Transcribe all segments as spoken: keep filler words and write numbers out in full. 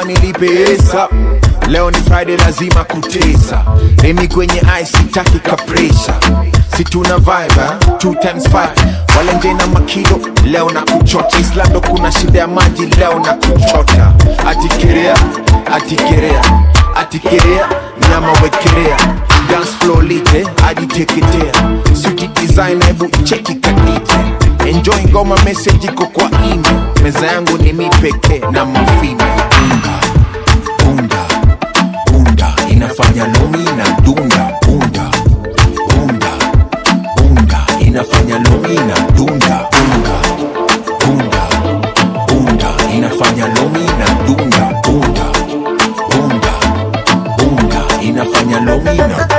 nilipe esa. Leo ni Friday lazima kutesa. Remi kwenye ice sitaki kapresha. Si tuna vibe eh? Two times five. Wale nje na makido leo na kuchota. Islando kuna shida ya maji leo na kuchota. Atikerea, atikerea, atikerea, nyama wekerea. Dance floor lite, ajiteketea. Suki design ebu cheki kadite. Enjoy ngoma message iko kwa email. Meza yangu ni mipeke na mafime. Unga, unga, unga, inafanya lomi na dunda. Unga, unga, unga, inafanya lomi na dunda. Unga, unga, unga, inafanya lomi na dunda. Unga, unga, unga, inafanya lomi na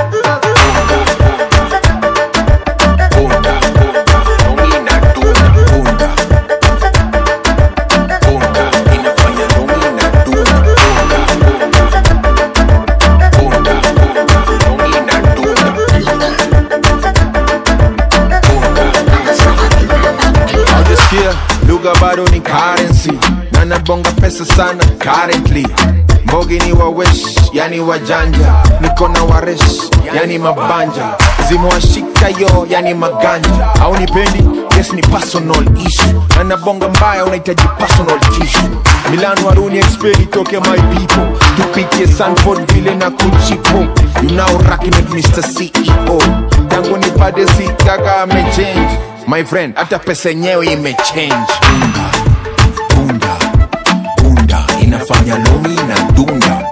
Lugha bado ni currency. Na nabonga pesa sana currently. Mbogi ni wawesh, yani wajanja. Niko na waresh, yani mabanja. Zimewashika yo, yani maganja. Au nipendi, yes ni personal issue. Na nabonga mbaya unahitaji personal tissue. Milan Waruni experi toke my people. Tupike Sanford vile na kuchipo. You now rocking with Mister C E O. Tangu ni padesi kaka ame change. My friend, hata pesa nyewe imechange. Unga, unga, unga, inafanya lomi na dunda.